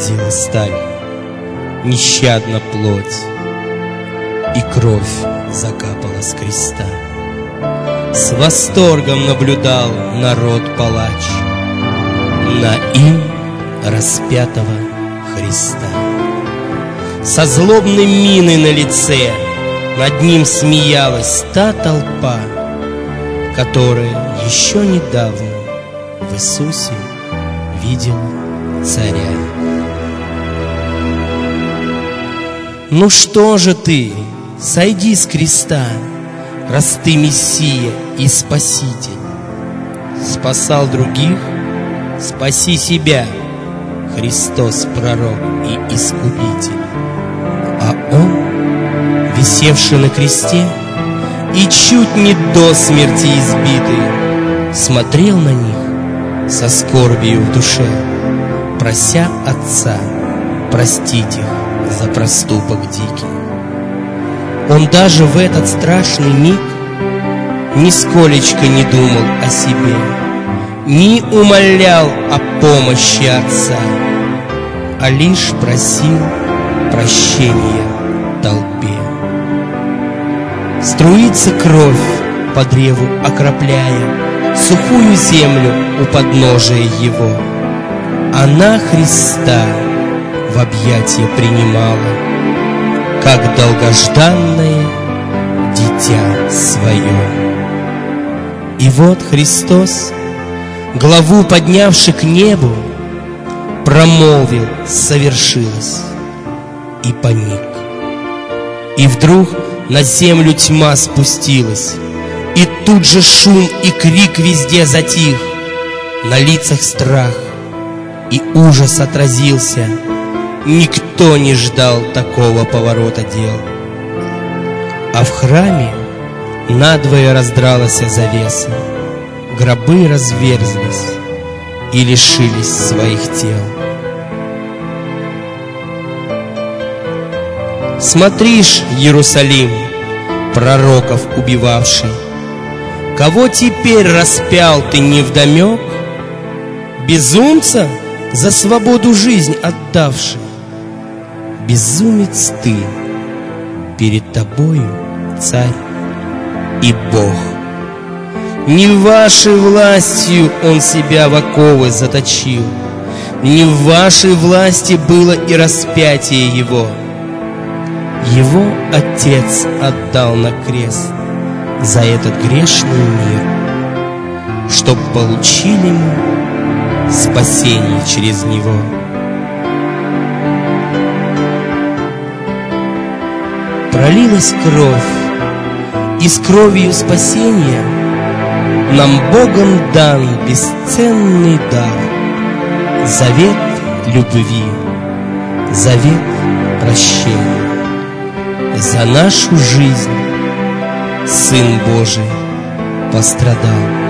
пронзила сталь, нещадно плоть, и кровь закапала с креста. С восторгом наблюдал народ-палач на им распятого Христа. Со злобной миной на лице над ним смеялась та толпа, которая еще недавно в Иисусе видела царя. Ну что же ты, сойди с креста, раз ты Мессия и Спаситель. Спасал других, спаси себя, Христос пророк и искупитель. А он, висевший на кресте и чуть не до смерти избитый, смотрел на них со скорбью в душе, прося Отца простить их за проступок дикий. Он даже в этот страшный миг нисколечко не думал о себе, не умолял о помощи Отца, а лишь просил прощения толпе. Струится кровь по древу, окропляя сухую землю у подножия его. Она Христа в объятия принимала, как долгожданное дитя свое. И вот Христос, главу поднявши к небу, промолвил: совершилось, и паник. И вдруг на землю тьма спустилась, и тут же шум и крик везде затих. На лицах страх и ужас отразился. Никто не ждал такого поворота дел. А в храме надвое раздралась завеса, гробы разверзлись и лишились своих тел. Смотришь, Иерусалим, пророков убивавший, кого теперь распял ты невдомек? Безумца, за свободу жизнь отдавший. Безумец ты, перед тобою Царь и Бог. Не вашей властью Он себя в оковы заточил, не в вашей власти было и распятие Его. Его Отец отдал на крест за этот грешный мир, чтоб получили мы спасение через Него. Пролилась кровь, и с кровью спасения нам Богом дан бесценный дар, завет любви, завет прощения. За нашу жизнь Сын Божий пострадал.